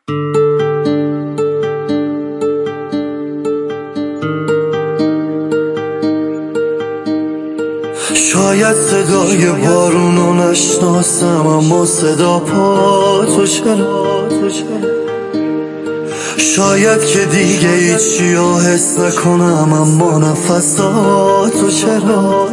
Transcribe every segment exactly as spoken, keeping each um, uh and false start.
شاید صدای بارونو نشناسم، اما صدا پا تو چرا؟ شاید که دیگه هیچی رو حس نکنم، اما نفساتو چرا؟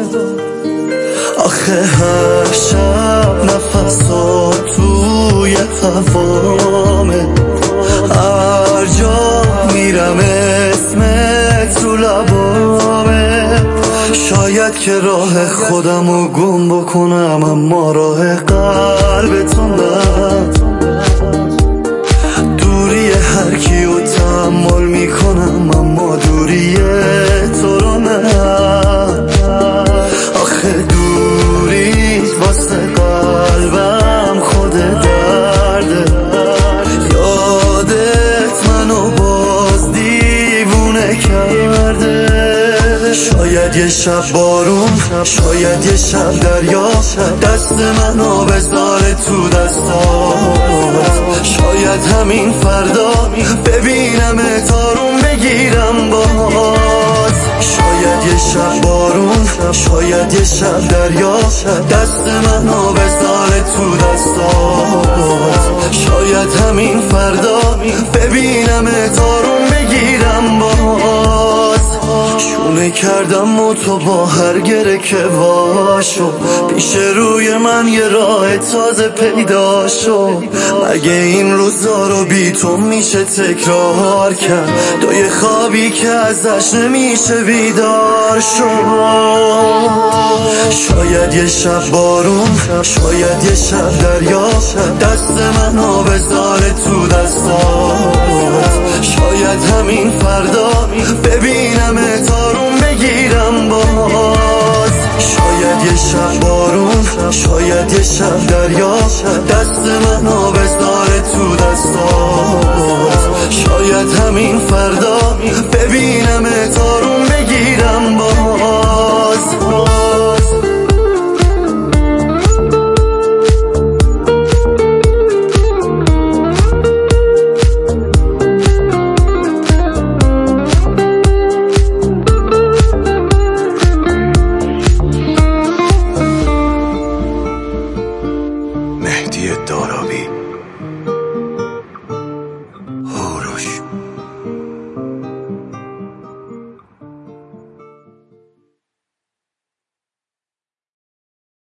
آخه هر شب نفسات توی هوامه، هر جا میرم اسمت رو لبامه. شاید که راه خودمو گم بکنم، اما راه قلبتو نه. دوری هر کیو تحمل میکنم، اما دوری تو رو نه. آخه دوری واسه قلبم خود درده، یادت منو باز دیوونه کرده. شاید یه شب بارون، شاید یه شب دریا، دست منو بذاره تو دستات. شاید همین فردا ببینم تارون بگیرم باز. شاید یه شب بارون، شاید یه شب دریا، دست منو بذاره تو دستات. شاید همین فردا ببینم تارون بگیرم باز. شونه کردم و تو با هر گره که واشو، پیش روی من یه راه تازه پیدا شو. مگه این روزا رو بی تو میشه تکرار کرد؟ توی خوابی که ازش نمیشه بیدار شد. شاید یه شب بارون، شاید یه شب دریا، دست منو بذاره تو دستات. شاید همین فردا ببینم تارون بگیرم باز. شاید یه شب بارون، شاید یه شب دریا، دست منو بذاره تو دستات. شاید همین فردا ببینم تارون بگیرم باز.